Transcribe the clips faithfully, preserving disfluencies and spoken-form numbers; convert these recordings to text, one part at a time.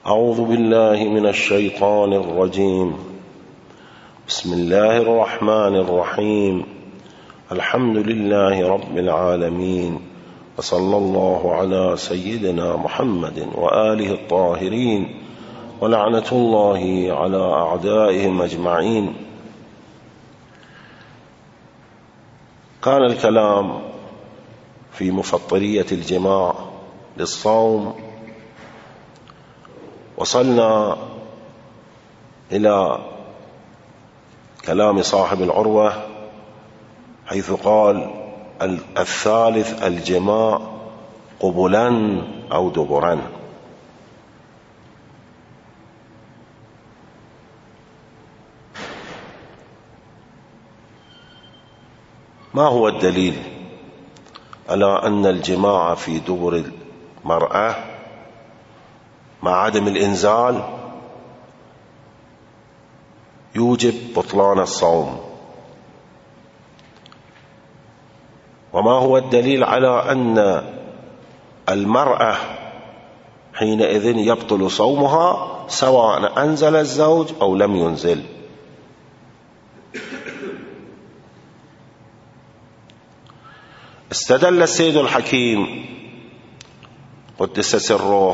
أعوذ بالله من الشيطان الرجيم. بسم الله الرحمن الرحيم. الحمد لله رب العالمين، وصلى الله على سيدنا محمد وآله الطاهرين، ولعنة الله على أعدائهم أجمعين. كان الكلام في مفطرية الجماع للصوم، وصلنا إلى كلام صاحب العروة حيث قال: الثالث الجماع قبلا أو دبرا. ما هو الدليل على أن الجماع في دبر المرأة مع عدم الإنزال يوجب بطلان الصوم؟ وما هو الدليل على أن المرأة حينئذ يبطل صومها سواء أنزل الزوج أو لم ينزل؟ استدل السيد الحكيم قدس سره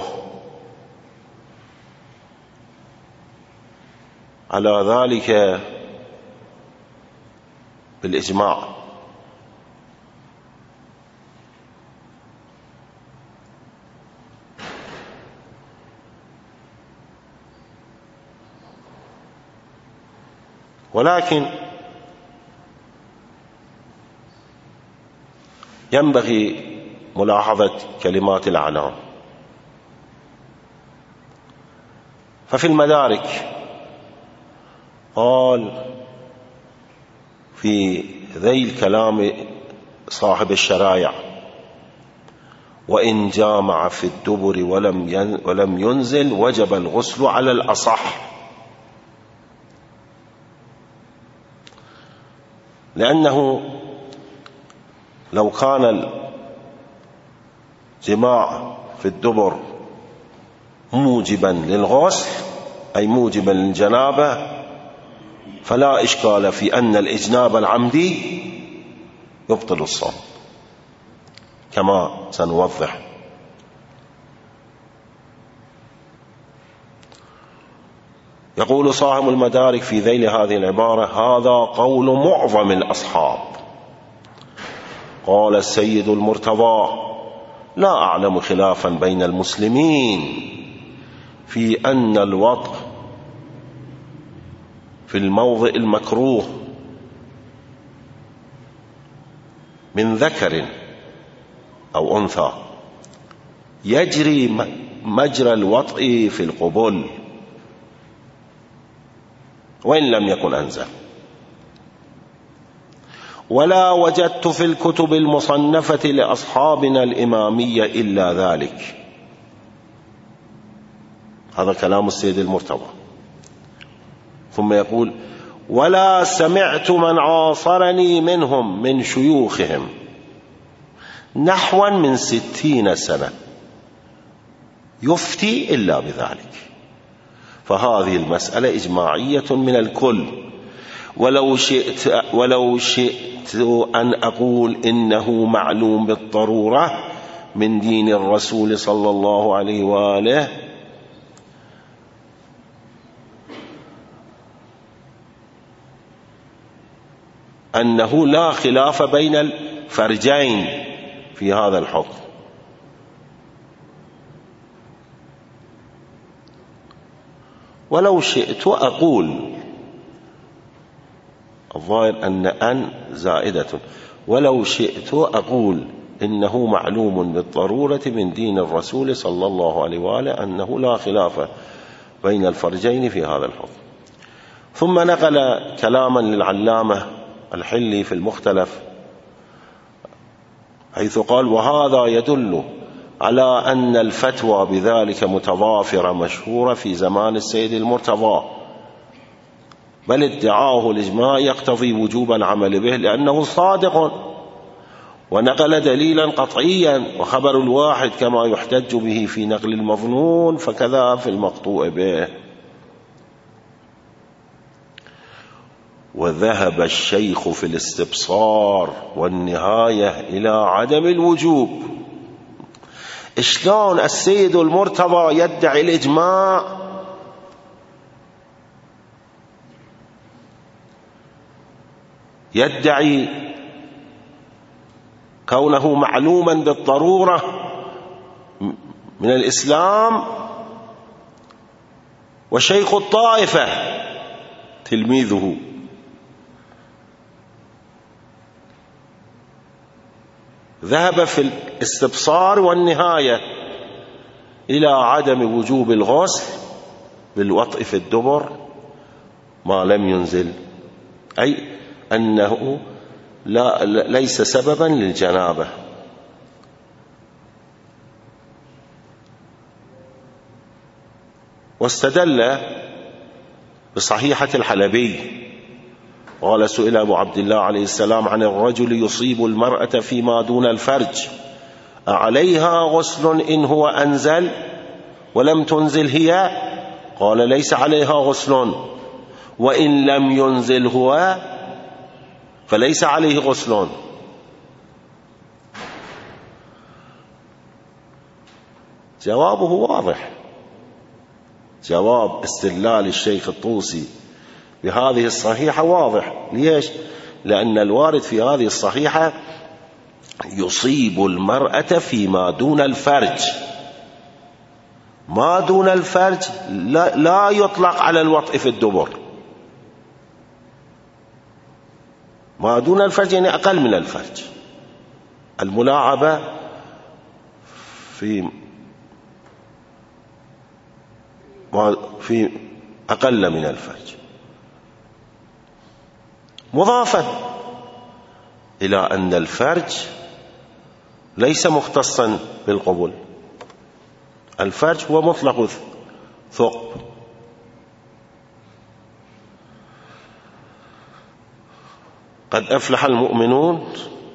على ذلك بالإجماع، ولكن ينبغي ملاحظة كلمات الأعلام. ففي المدارك قال في ذيل كلام صاحب الشرايع: وإن جامع في الدبر ولم ينزل وجب الغسل على الأصح، لأنه لو كان الجماع في الدبر موجبا للغسل أي موجبا للجنابة فلا إشكال في أن الإجناب العمدي يبطل الصوم كما سنوضح. يقول صاحب المدارك في ذيل هذه العبارة: هذا قول معظم الأصحاب. قال السيد المرتضى: لا أعلم خلافا بين المسلمين في أن الوطء في الموضع المكروه من ذكر أو أنثى يجري مجرى الوطء في القبول وإن لم يكن أنزل، ولا وجدت في الكتب المصنفة لأصحابنا الإمامية إلا ذلك. هذا كلام السيد المرتضى. ثم يقول: ولا سمعت من عاصرني منهم من شيوخهم نحوا من ستين سنة يفتي إلا بذلك. فهذه المسألة إجماعية من الكل. ولو شئت, ولو شئت أن أقول إنه معلوم بالضرورة من دين الرسول صلى الله عليه وآله أنه لا خلاف بين الفرجين في هذا الحكم. ولو شئت أقول، الظاهر أن أن زائدة، ولو شئت أقول إنه معلوم بالضرورة من دين الرسول صلى الله عليه وآله أنه لا خلاف بين الفرجين في هذا الحكم. ثم نقل كلاما للعلامة الحلي في المختلف حيث قال: وهذا يدل على أن الفتوى بذلك متضافرة مشهورة في زمان السيد المرتضى، بل ادعاه الإجماع يقتضي وجوب العمل به لأنه صادق ونقل دليلا قطعيا، وخبر الواحد كما يحتج به في نقل المظنون فكذا في المقطوع به. وذهب الشيخ في الاستبصار والنهاية إلى عدم الوجوب. شلون السيد المرتضى يدعي الإجماع يدعي كونه معلوما بالضرورة من الإسلام، وشيخ الطائفة تلميذه ذهب في الاستبصار والنهاية إلى عدم وجوب الغسل بالوطء في الدبر ما لم ينزل، أي أنه لا ليس سببا للجنابة. واستدل بصحيحة الحلبي، قال سئل أبو عبد الله عليه السلام عن الرجل يصيب المرأة فيما دون الفرج أعليها غسل إن هو أنزل ولم تنزل هي؟ قال ليس عليها غسل، وإن لم ينزل هو فليس عليه غسل. جوابه واضح، جواب استدلال الشيخ الطوسي بهذه الصحيحة واضح. ليش؟ لأن الوارد في هذه الصحيحة يصيب المرأة فيما دون الفرج. ما دون الفرج لا, لا يطلق على الوطء في الدبر. ما دون الفرج يعني أقل من الفرج، الملاعبة في في أقل من الفرج، مضافا إلى أن الفرج ليس مختصا بالقبول، الفرج هو مطلق ثقب. قد أفلح المؤمنون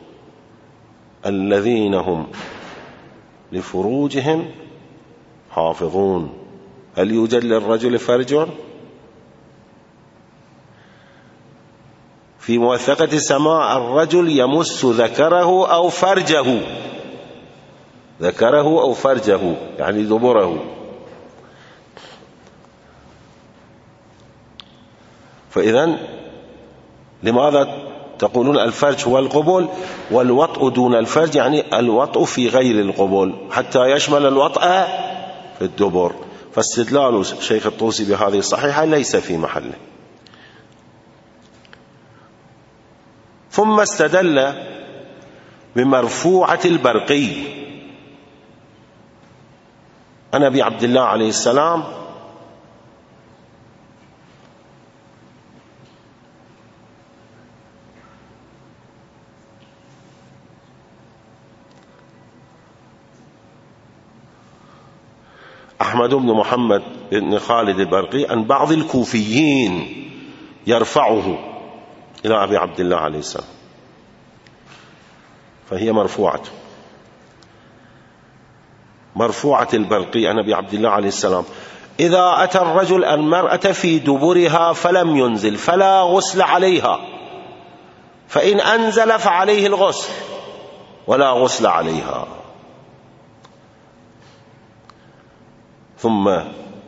الذين هم لفروجهم حافظون. هل يوجد للرجل فرج؟ في موثقة سماع الرجل يمس ذكره أو فرجه، ذكره أو فرجه يعني دبره. فإذن لماذا تقولون الفرج هو القبول والوطء دون الفرج؟ يعني الوطء في غير القبول حتى يشمل الوطء في الدبر. فاستدلال شيخ الطوسي بهذه الصحيحة ليس في محله. ثم استدل بمرفوعة البرقي عن أبي عبد الله عليه السلام أحمد بن محمد بن خالد البرقي عن بعض الكوفيين يرفعه إلى أبي عبد الله عليه السلام، فهي مرفوعة. مرفوعة البرقي عن أبي عبد الله عليه السلام: إذا أتى الرجل المرأة في دبرها فلم ينزل فلا غسل عليها، فإن أنزل فعليه الغسل ولا غسل عليها. ثم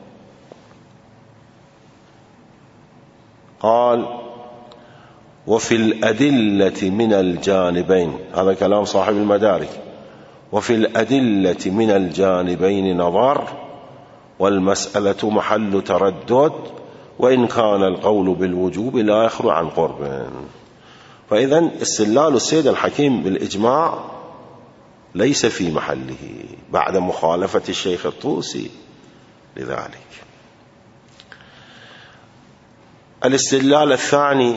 قال: وفي الأدلة من الجانبين، هذا كلام صاحب المدارك، وفي الأدلة من الجانبين نظر والمسألة محل تردد، وإن كان القول بالوجوب لا يخلو عن قرب. فإذن استدلال السيد الحكيم بالإجماع ليس في محله بعد مخالفة الشيخ الطوسي لذلك. الاستدلال الثاني: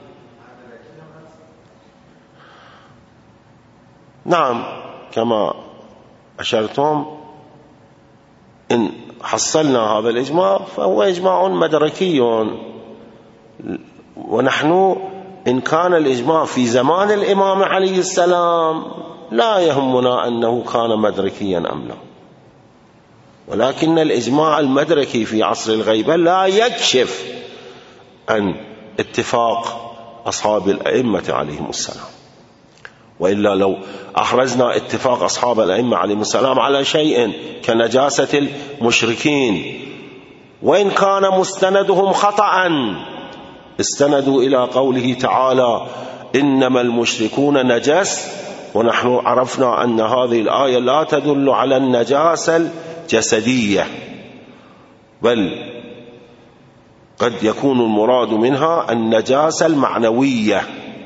نعم كما أشرتم، إن حصلنا هذا الإجماع فهو إجماع مدركي، ونحن إن كان الإجماع في زمان الإمام عليه السلام لا يهمنا أنه كان مدركيا أم لا، ولكن الإجماع المدركي في عصر الغيبة لا يكشف عن اتفاق أصحاب الأئمة عليهم السلام. وإلا لو أحرزنا اتفاق أصحاب الأئمة عليهم السلام على شيء كنجاسة المشركين وإن كان مستندهم خطأ، استندوا إلى قوله تعالى إنما المشركون نجس، ونحن عرفنا أن هذه الآية لا تدل على النجاسة الجسدية، بل قد يكون المراد منها النجاسة المعنوية.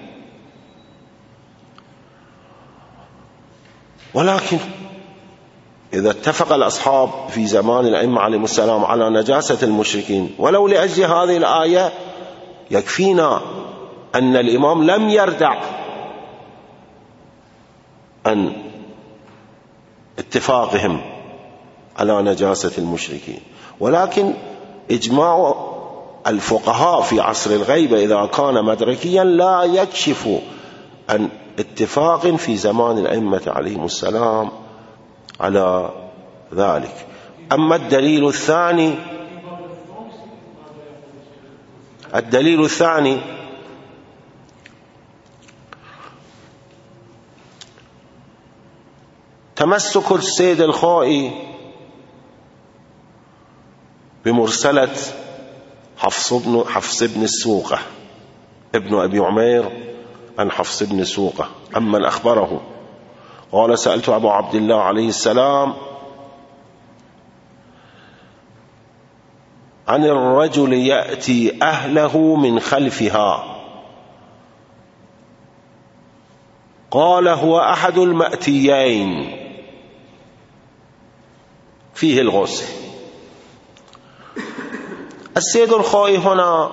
ولكن إذا اتفق الأصحاب في زمان الأئمة عليهم السلام على نجاسة المشركين ولو لأجل هذه الآية، يكفينا أن الإمام لم يردع عن اتفاقهم على نجاسة المشركين. ولكن إجماع الفقهاء في عصر الغيبة إذا كان مدركيا لا يكشف عن اتفاق في زمان الأئمة عليهم السلام على ذلك. أما الدليل الثاني الدليل الثاني تمسك السيد الخوئي بمرسلة حفص بن حفص بن السوقة ابن أبي عمير عن حفص بن السوقة عمن أخبره قال سألت أبو عبد الله عليه السلام عن الرجل يأتي أهله من خلفها، قال هو أحد المأتيين فيه الغسل. السيد الخوئي هنا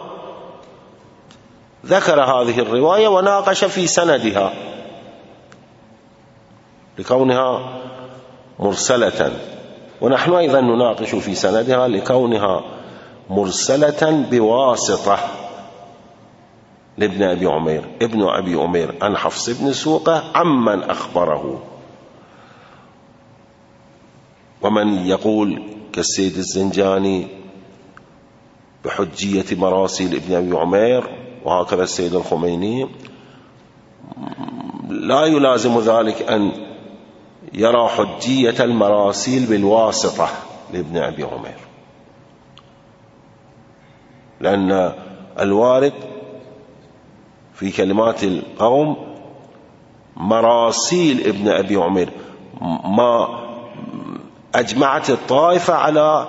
ذكر هذه الرواية وناقش في سندها لكونها مرسلة، ونحن أيضا نناقش في سندها لكونها مرسلة بواسطة لابن أبي عمير ابن أبي عمير عن حفص بن سوقة عمن أخبره. ومن يقول كالسيد الزنجاني بحجية مراسيل ابن أبي عمير وهكذا السيد الخميني لا يلازم ذلك أن يرى حجية المراسيل بالواسطة لابن أبي عمير، لأن الوارد في كلمات القوم مراسيل ابن أبي عمير، ما أجمعت الطائفة على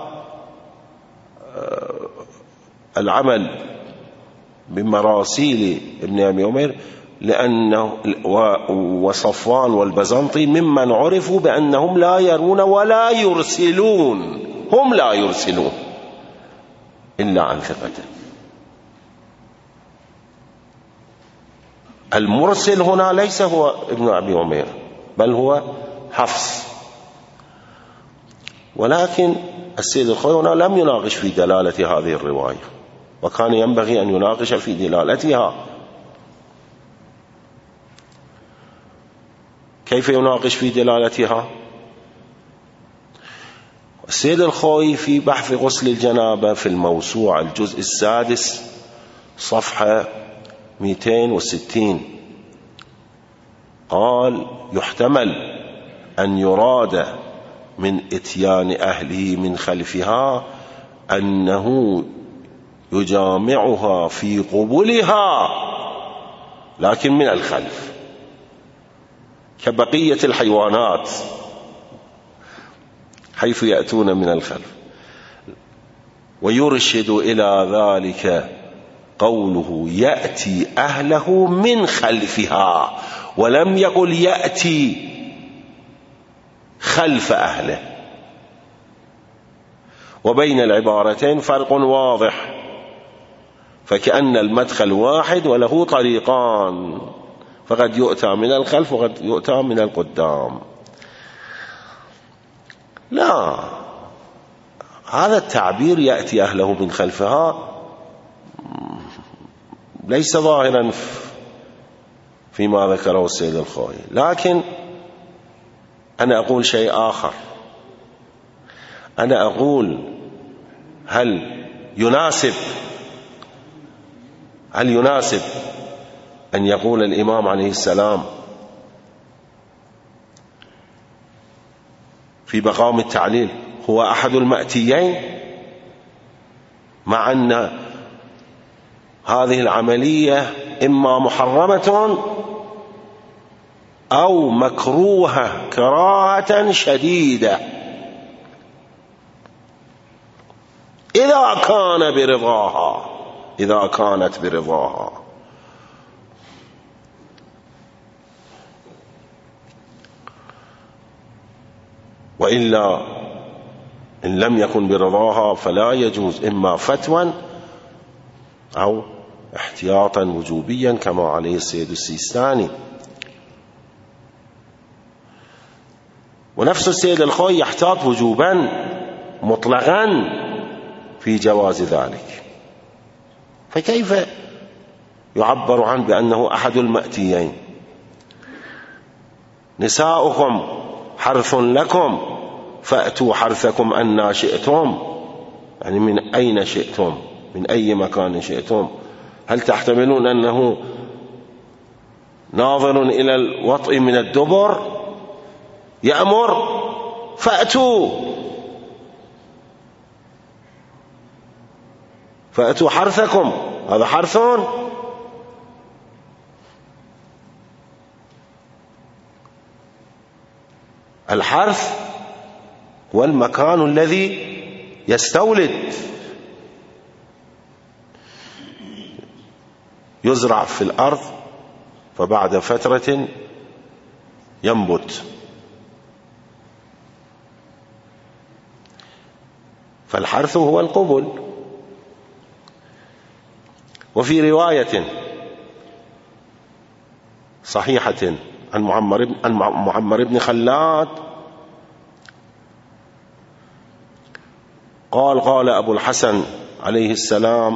العمل بمراسيل ابن أبي عمير، لأنه وصفوان والبزنطي ممن عرفوا بأنهم لا يرون ولا يرسلون، هم لا يرسلون إلا عن ثقته. المرسل هنا ليس هو ابن أبي عمير بل هو حفص. ولكن السيد الخوئي هنا لم يناقش في دلالة هذه الرواية، وكان ينبغي أن يناقش في دلالتها. كيف يناقش في دلالتها؟ السيد الخوئي في بحث غسل الجنابة في الموسوعة الجزء السادس صفحة مئتين وستين قال يحتمل أن يراد من إتيان أهله من خلفها أنه يجامعها في قبولها لكن من الخلف كبقية الحيوانات حيث يأتون من الخلف. ويرشد إلى ذلك قوله يأتي أهله من خلفها، ولم يقل يأتي خلف أهله. وبين العبارتين فرق واضح، فكأن المدخل واحد وله طريقان، فقد يؤتى من الخلف وقد يؤتى من القدام. لا، هذا التعبير يأتي أهله من خلفها ليس ظاهرا فيما ذكره السيد الخوئي. لكن أنا أقول شيء آخر، أنا أقول هل يناسب هل يناسب أن يقول الإمام عليه السلام في مقام التعليل هو أحد المأتيين، مع أن هذه العملية إما محرمة أو مكروهة كراهة شديدة إذا كان برضاها إذا كانت برضاها. وإلا إن لم يكن برضاها فلا يجوز، إما فتوى أو احتياطا وجوبيا كما عليه السيد السيستاني. ونفس السيد الخوئي يحتاط وجوبا مطلقا في جواز ذلك، فكيف يعبر عنه بأنه أحد المأتيين؟ نساؤكم حرث لكم فأتوا حرثكم أن شئتم، يعني من أين شئتم، من أي مكان شئتم. هل تحتملون أنه ناظر إلى الوطء من الدبر يأمر فأتوا فأتوا حرثكم، هذا حرث؟ الحرث هو المكان الذي يستولد، يزرع في الأرض فبعد فترة ينبت. فالحرث هو القبل. وفي رواية صحيحة عن معمر بن خلاد قال قال أبو الحسن عليه السلام: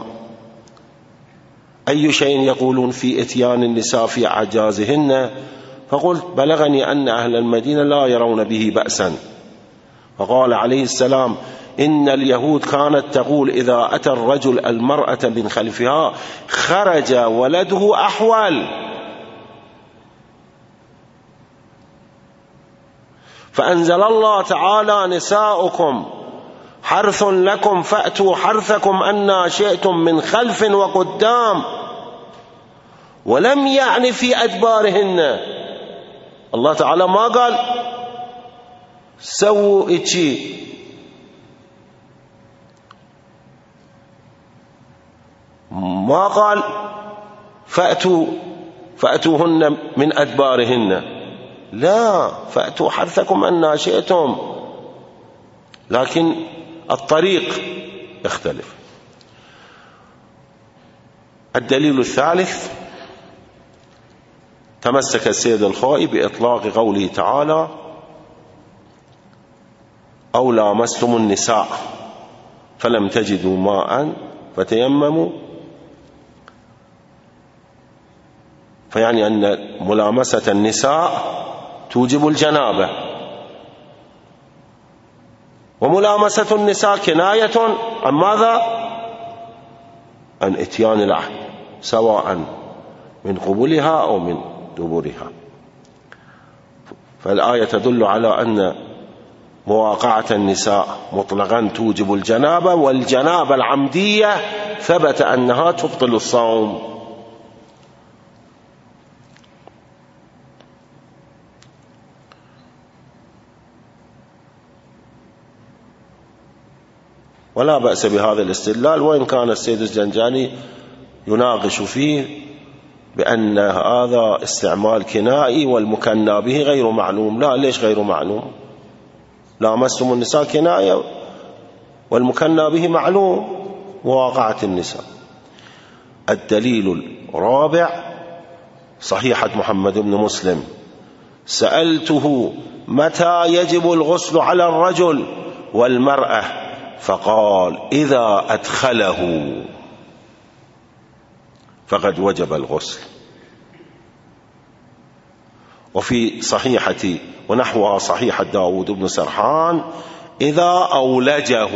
أي شيء يقولون في إتيان النساء في أعجازهن؟ فقلت: بلغني أن أهل المدينة لا يرون به بأسا. فقال عليه السلام: إن اليهود كانت تقول إذا أتى الرجل المرأة من خلفها خرج ولده أحول، فأنزل الله تعالى: نساؤكم حرث لكم فأتوا حرثكم أن شئتم من خلف وقدام، ولم يعني في أدبارهن. الله تعالى ما قال سووا إيشي، ما قال فأتوا فأتوهن من أدبارهن، لا، فأتوا حرثكم أن شئتم، لكن الطريق يختلف. الدليل الثالث: تمسك السيد الخوئي بإطلاق قوله تعالى: أو لامستم النساء فلم تجدوا ماء فتيمموا، فيعني أن ملامسة النساء توجب الجنابة، وملامسة النساء كناية عن ماذا؟ عن إتيان العهد، سواء من قبولها أو من دبرها. فالآية تدل على أن مواقعة النساء مطلقا توجب الجنابة، والجنابة العمدية ثبت أنها تبطل الصوم. ولا بأس بهذا الاستدلال، وإن كان السيد الزنجاني يناقش فيه بأن هذا استعمال كنائي والمكنى به غير معلوم. لا، ليش غير معلوم؟ لامستم النساء كناية والمكنى به معلوم، مواقعة النساء. الدليل الرابع: صحيحة محمد بن مسلم: سألته متى يجب الغسل على الرجل والمرأة؟ فقال: إذا أدخله. فقد وجب الغسل. وفي صحيحة ونحوها صحيحة داود بن سرحان إذا أولجه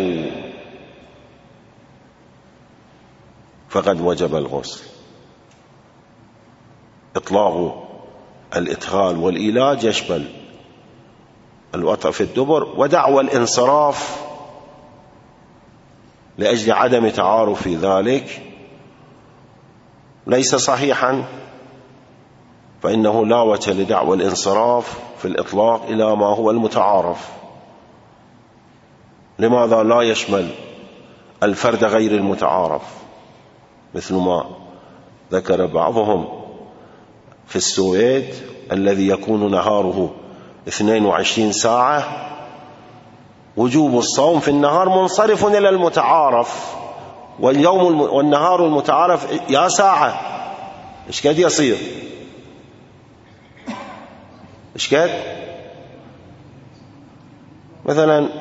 فقد وجب الغسل. إطلاق الإدخال والإيلاج يشمل الوطأ في الدبر، ودعوى الانصراف لأجل عدم تعارف ذلك ليس صحيحا، فإنه لا وجه لدعوى الانصراف في الإطلاق إلى ما هو المتعارف. لماذا لا يشمل الفرد غير المتعارف؟ مثل ما ذكر بعضهم في السويد الذي يكون نهاره اثنين وعشرين ساعة، وجوب الصوم في النهار منصرف إلى المتعارف، واليوم الم... والنهار المتعارف يا ساعة، إيش قد يصير؟ إيش قد؟ مثلا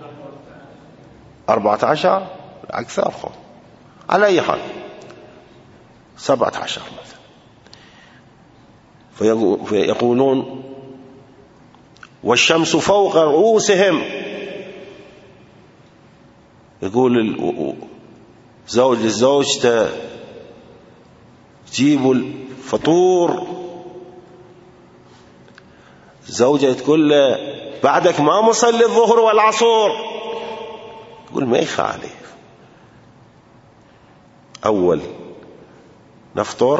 أربعة عشر أكثر، على أي حال سبعة عشر مثلا. فيقولون والشمس فوق رؤوسهم، يقول زوج لزوجته جيبوا الفطور، زوجة تقول له بعدك ما مصلي الظهر والعصر، يقول ما يخالف، أول نفطر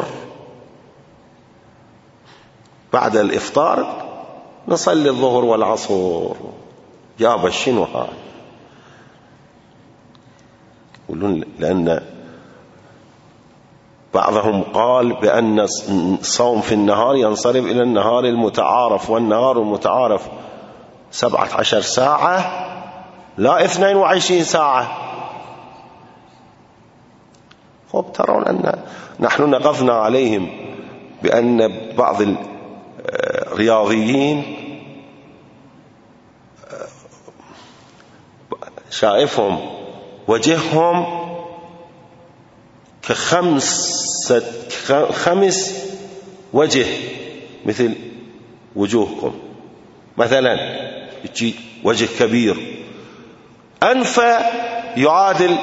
بعد الإفطار نصلي الظهر والعصر. جاب الشنو هذا؟ يقولون لأن بعضهم قال بأن الصوم في النهار ينصرف إلى النهار المتعارف، والنهار المتعارف سبعة عشر ساعة لا اثنين وعشرين ساعة. خب ترون أن نحن نقفنا عليهم بأن بعض الرياضيين شائفهم وجههم كخمسة خمس وجه مثل وجوهكم، مثلا يجي وجه كبير أنف يعادل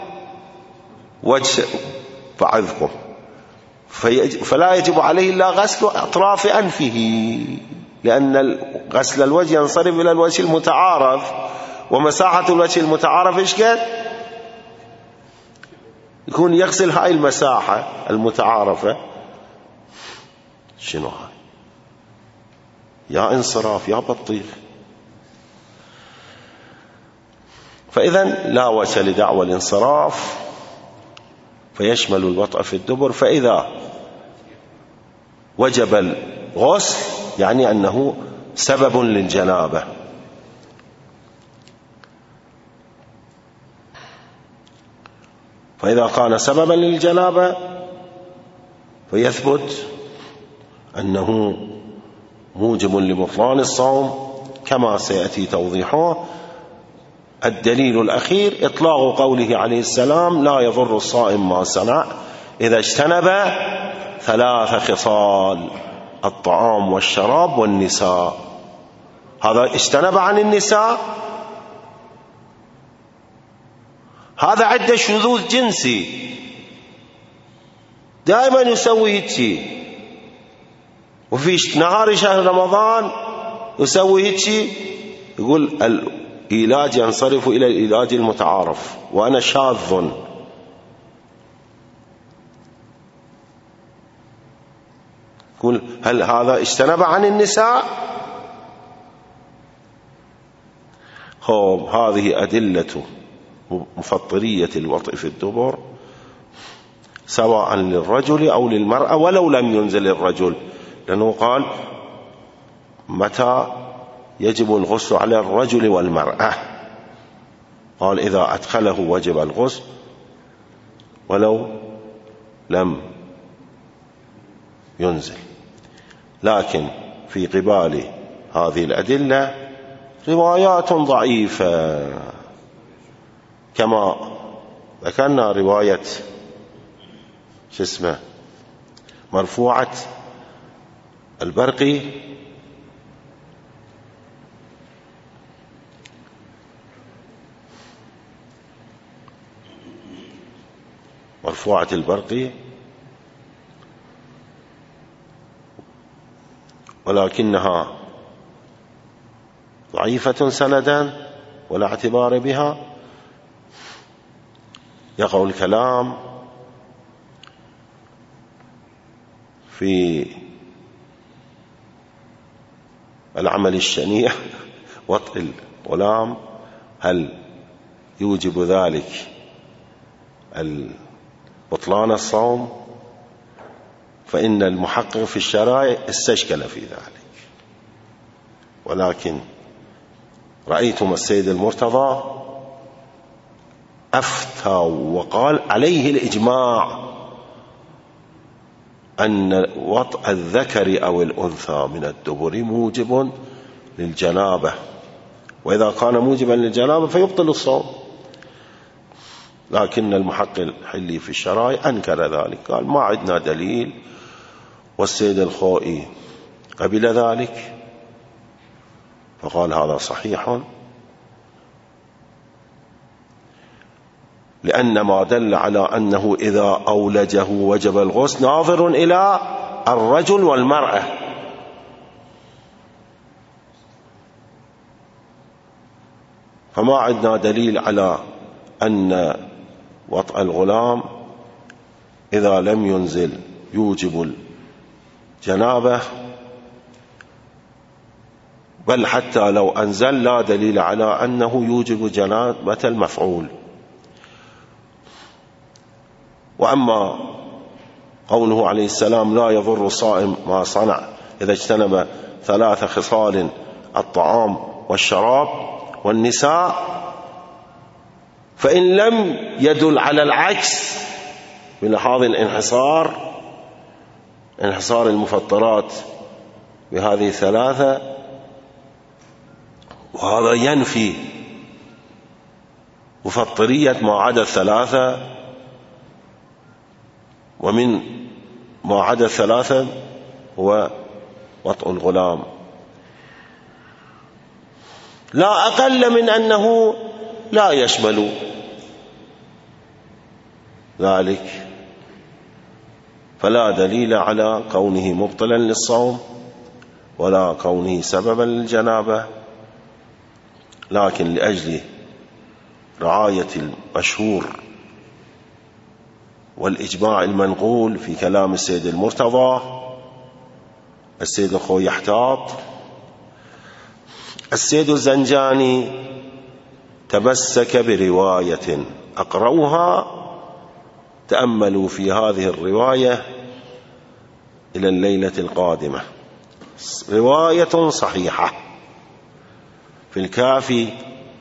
وجه بعضكم، فلا يجب عليه إلا غسل أطراف أنفه، لأن غسل الوجه ينصرف إلى الوجه المتعارف، ومساحة الوجه المتعارف إيش قد؟ يكون يغسل هاي المساحة المتعارفة. شنو هاي؟ يا انصراف يا بطيخ. فإذا لا وجه لدعوى الانصراف فيشمل الوطأ في الدبر. فإذا وجب الغسل يعني أنه سبب للجنابة. فإذا كان سببا للجنابة فيثبت أنه موجب لبطلان الصوم كما سيأتي توضيحه. الدليل الأخير إطلاق قوله عليه السلام لا يضر الصائم ما صنع إذا اجتنب ثلاث خصال: الطعام والشراب والنساء. هذا اجتنب عن النساء، هذا عنده شذوذ جنسي دائما يسوي هيك، وفي نهار شهر رمضان يسوي هيك، يقول العلاج ينصرف إلى العلاج المتعارف وأنا شاذ. يقول هل هذا اجتنب عن النساء؟ خب هذه أدلة مفطرية الوطء في الدبر سواء للرجل أو للمرأة ولو لم ينزل الرجل، لأنه قال متى يجب الغسل على الرجل والمرأة، قال إذا أدخله وجب الغسل ولو لم ينزل. لكن في قبال هذه الأدلة روايات ضعيفة، كما ذكرنا رواية شو اسمه مرفوعة البرقي مرفوعة البرقي ولكنها ضعيفة سندا ولا اعتبار بها، يقع الكلام في العمل الشنيع وطء الغلام، هل يوجب ذلك بطلان الصوم؟ فإن المحقق في الشرائع استشكل في ذلك، ولكن رأيتم السيد المرتضى أفتى وقال عليه الإجماع أن وطء الذكر أو الأنثى من الدبر موجب للجنابة، وإذا كان موجبا للجنابة فيبطل الصوم. لكن المحقق الحلي في الشرائع أنكر ذلك، قال ما عندنا دليل، والسيد الخوئي قبل ذلك فقال هذا صحيح، لأن ما دل على أنه إذا أولجه وجب الغسل ناظر إلى الرجل والمرأة، فما عندنا دليل على أن وطأ الغلام إذا لم ينزل يوجب الجنابة، بل حتى لو أنزل لا دليل على أنه يوجب جنابة المفعول. وأما قوله عليه السلام لا يضر الصائم ما صنع إذا اجتنب ثلاث خصال الطعام والشراب والنساء، فإن لم يدل على العكس من هذا الانحصار، انحصار المفطرات بهذه الثلاثة، وهذا ينفي مفطرية ما عدا الثلاثة، ومن ما عدا الثلاثة هو وطء الغلام، لا أقل من أنه لا يشمل ذلك، فلا دليل على كونه مبطلا للصوم ولا كونه سببا للجنابة. لكن لأجل رعاية المشهور والإجماع المنقول في كلام السيد المرتضى، السيد الخوئي يحتاط. السيد الزنجاني تمسك برواية أقرأها، تأملوا في هذه الرواية إلى الليلة القادمة، رواية صحيحة في الكافي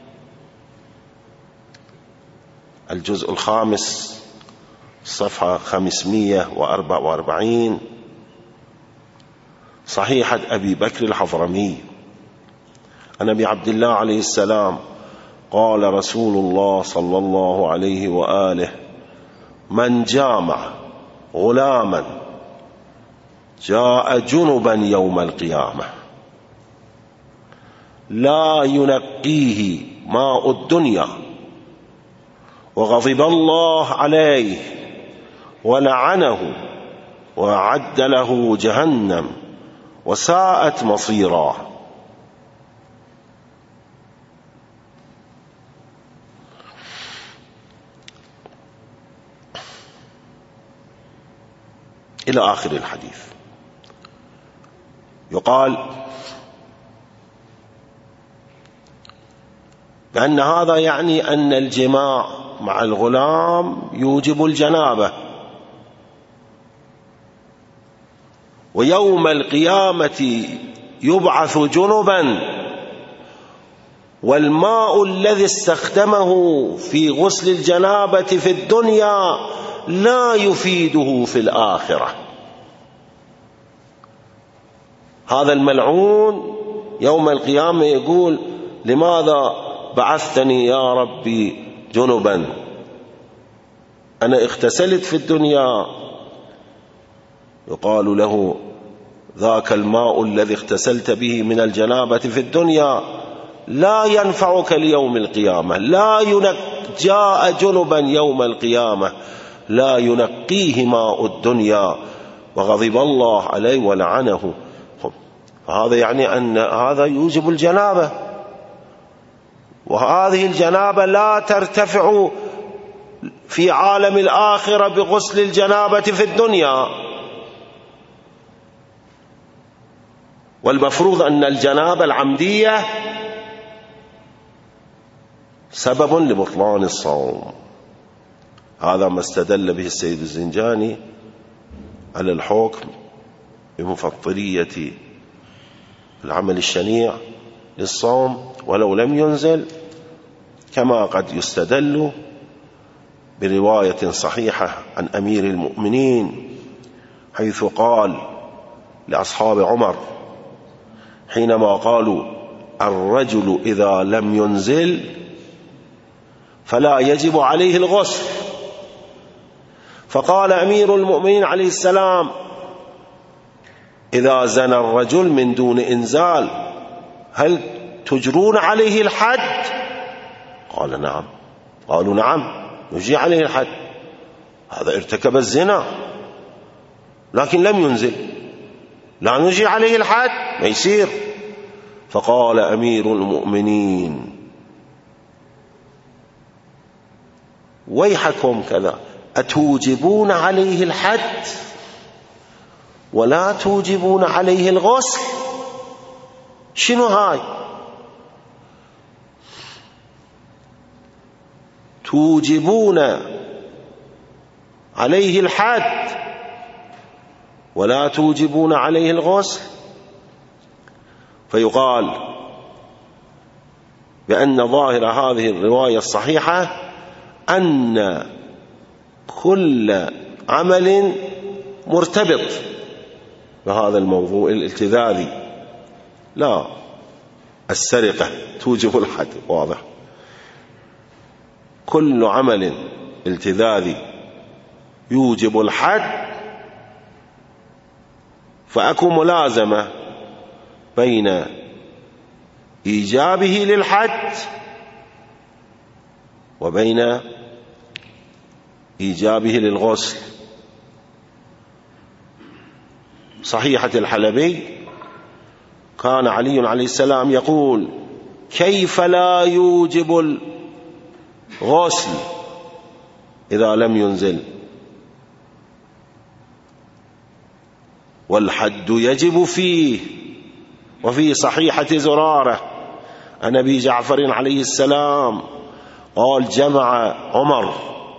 الجزء الخامس صفحة خمسمائة وأربعة وأربعين، صحيحة أبي بكر الحضرمي عن أبي عبد الله عليه السلام قال رسول الله صلى الله عليه وآله من جامع غلاما جاء جنبا يوم القيامة لا ينقيه ماء الدنيا وغضب الله عليه ولعنه وأعد له جهنم وساءت مصيرا. إلى آخر الحديث. يقال بأن هذا يعني أن الجماع مع الغلام يوجب الجنابة، ويوم القيامة يبعث جنبا، والماء الذي استخدمه في غسل الجنابة في الدنيا لا يفيده في الآخرة. هذا الملعون يوم القيامة يقول لماذا بعثتني يا ربي جنبا؟ أنا اغتسلت في الدنيا يقال له ذاك الماء الذي اغتسلت به من الجنابة في الدنيا لا ينفعك ليوم القيامة، لا ينق جاء جنبا يوم القيامة لا ينقيه ماء الدنيا وغضب الله عليه ولعنه. هذا يعني أن هذا يوجب الجنابة، وهذه الجنابة لا ترتفع في عالم الآخرة بغسل الجنابة في الدنيا. والمفروض أن الجنابة العمدية سبب لبطلان الصوم. هذا ما استدل به السيد الزنجاني على الحكم بمفطرية العمل الشنيع للصوم ولو لم ينزل، كما قد يستدل برواية صحيحة عن أمير المؤمنين حيث قال لأصحاب عمر حينما قالوا الرجل إذا لم ينزل فلا يجب عليه الغسل، فقال أمير المؤمنين عليه السلام إذا زنى الرجل من دون إنزال هل تجرون عليه الحد؟ قال نعم. قالوا نعم نجري عليه الحد، هذا ارتكب الزنا لكن لم ينزل، لا نجري عليه الحد، ما يصير. فقال أمير المؤمنين ويحكم كذا، أتوجبون عليه الحد ولا توجبون عليه الغسل؟ شنو هاي؟ توجبون عليه الحد ولا توجبون عليه الغسل. فيقال بأن ظاهر هذه الرواية الصحيحة أن كل عمل مرتبط بهذا الموضوع الالتذاذي، لا السرقة توجب الحد، واضح، كل عمل التذاذي يوجب الحد، فأكو ملازمة بين إيجابه للحد وبين إيجابه للغسل. صحيحة الحلبي كان علي عليه السلام يقول كيف لا يوجب الغسل إذا لم ينزل، والحد يجب فيه. وفي صحيحة زرارة عن أبي جعفر عليه السلام قال جمع عمر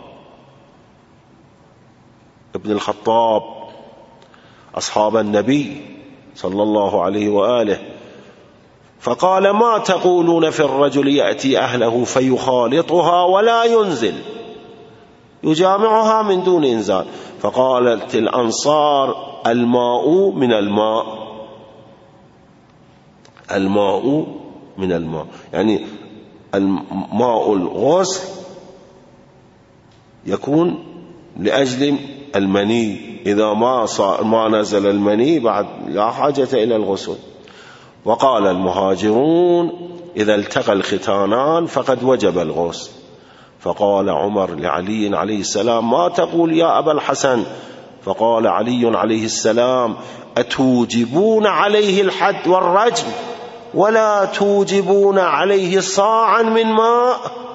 ابن الخطاب أصحاب النبي صلى الله عليه وآله فقال ما تقولون في الرجل يأتي أهله فيخالطها ولا ينزل، يجامعها من دون إنزال؟ فقالت الأنصار الماء من الماء، الماء من الماء، يعني الماء الغسل يكون لأجل المني، إذا ما ما نزل المني بعد لا حاجة إلى الغسل. وقال المهاجرون إذا التقى الختانان فقد وجب الغسل. فقال عمر لعلي عليه السلام ما تقول يا أبا الحسن؟ فقال علي عليه السلام أتوجبون عليه الحد والرجم ولا توجبون عليه صاعا من ماء؟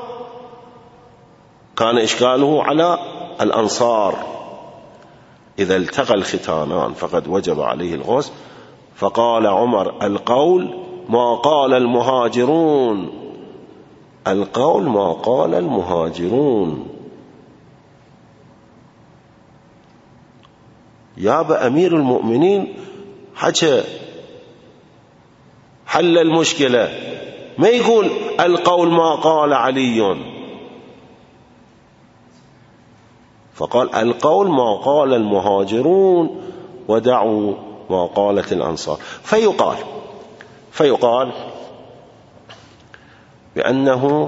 كان إشكاله على الأنصار، إذا التقى الختانان فقد وجب عليه الغسل. فقال عمر القول ما قال المهاجرون، القول ما قال المهاجرون. يا أمير المؤمنين حكى حل المشكلة، ما يقول القول ما قال علي، فقال القول ما قال المهاجرون ودعوا ما قالت الأنصار. فيقال فيقال بأنه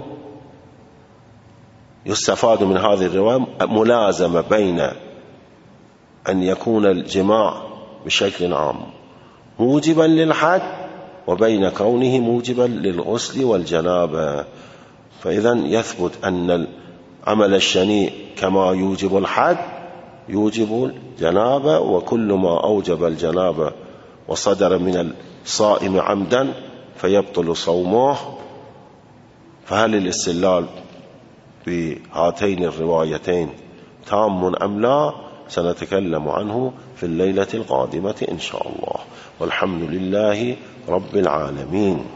يستفاد من هذه الرواية ملازمة بين أن يكون الجماع بشكل عام موجبا للحد وبين كونه موجبا للغسل والجنابة. فإذا يثبت أن العمل الشنيع كما يوجب الحد يوجب الجنابة، وكل ما أوجب الجنابة وصدر من الصائم عمدا فيبطل صومه. فهل الاستدلال بهاتين الروايتين تام أم لا؟ سنتكلم عنه في الليلة القادمة إن شاء الله، والحمد لله رب العالمين.